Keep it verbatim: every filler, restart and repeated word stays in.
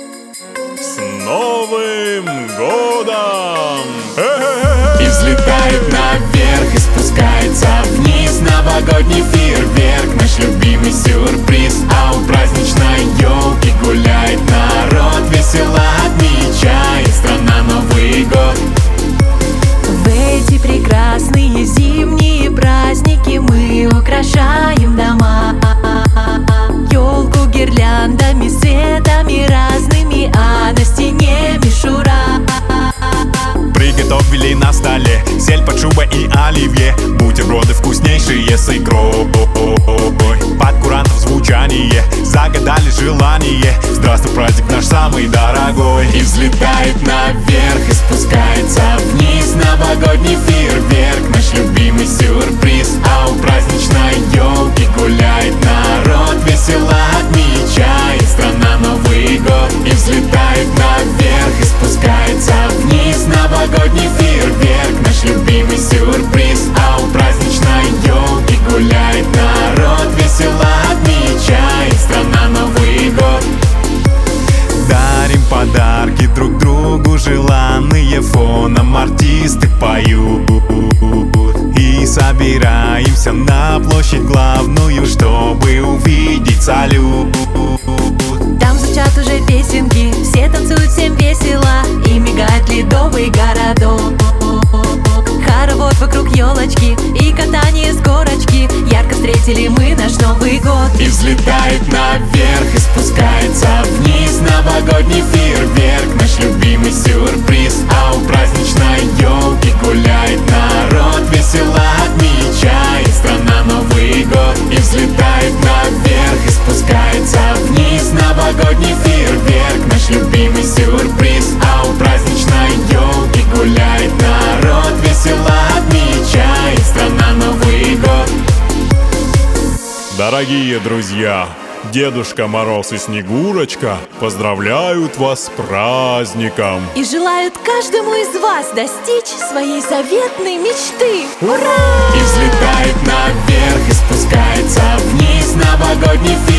С Новым годом! И взлетает наверх, и спускается вниз новогодний фейерверк, наш любимый сюрприз. А у праздничной елки гуляет народ, весело отмечает страна Новый год. В эти прекрасные зимние праздники мы украшаем дома, елку гирляндами, цветами разными, а на стене мишура. Приготовили на столе сель под шубой и оливье, бутерброды вкуснейшие с икрой. Под курантов звучание, загадали желание. Здравствуй, праздник наш самый дорогой. И взлетает наверх, и спускается вниз новогодний фейерверк, наш любимый сюрприз. А у праздничной елки гуляет народ, весело отмечает страна Новый год. И взлетает наверх, и спускается вниз новогодний фейерверк, наш любимый сюрприз. А у праздничной елки гуляет народ, весело отмечает страна Новый год. Дарим подарки друг другу желанные, фоном артисты поют. И собираемся на площадь главную, чтобы увидеть салют. Там звучат уже песенки, все танцуют, всем весело, и мигает ледовый городок. Хоровод вокруг елочки и катание с горочки, ярко встретили мы наш Новый год. И взлетает наверх, и спускается вниз новогодний фейерверк, наш любимый сюрприз. А у праздничной елки гуляет народ, весело отмечает страна Новый год. И взлетает наверх, и спускается вниз новогодний фейерверк, наш любимый сюрприз. А у праздничной елки гуляет народ, весело отмечает страна Новый год. Дорогие друзья, Дедушка Мороз и Снегурочка поздравляют вас с праздником И желают каждому из вас достичь своей заветной мечты. Ура! И взлетает наверх, и спускается вниз новогодний фейерверк,